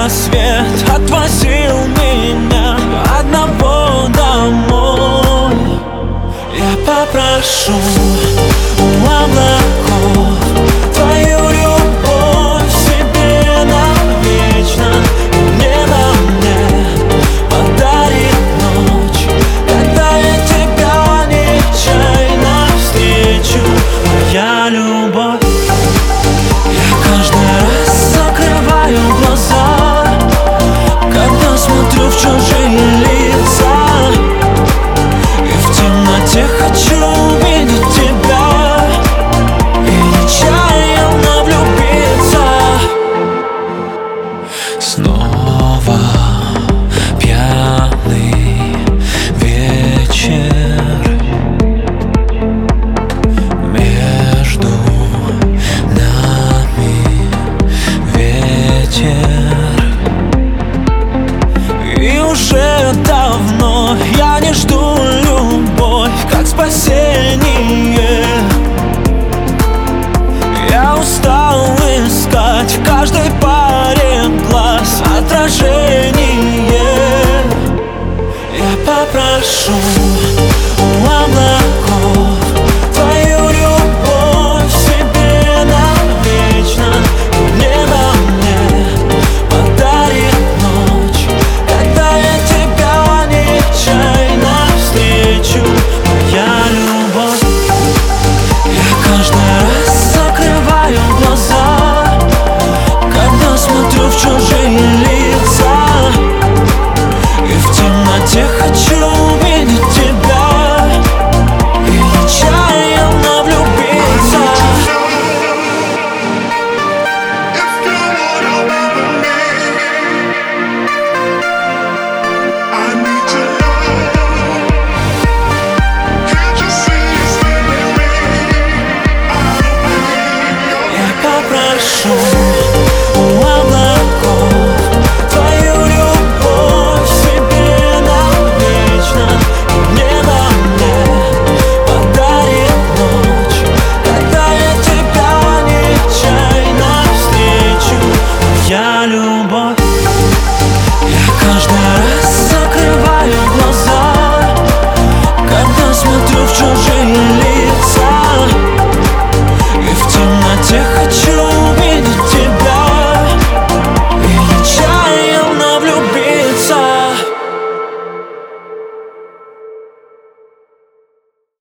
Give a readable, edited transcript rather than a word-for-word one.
рассвет отвозил меня одного домой. Я попрошу у облаков твою любовь себе навечно. Небо мне подарит ночь, когда я тебя нечаянно встречу. Моя любовь. Я каждый раз закрываю глаза, когда смотрю в чужие лица, и в темноте хочу увидеть тебя и нечаянно влюбиться. Снова пьяный вечер, между нами ветер. И уже давно я не жду любовь как спасение. Я устал искать в каждой паре глаз отражение. Я попрошу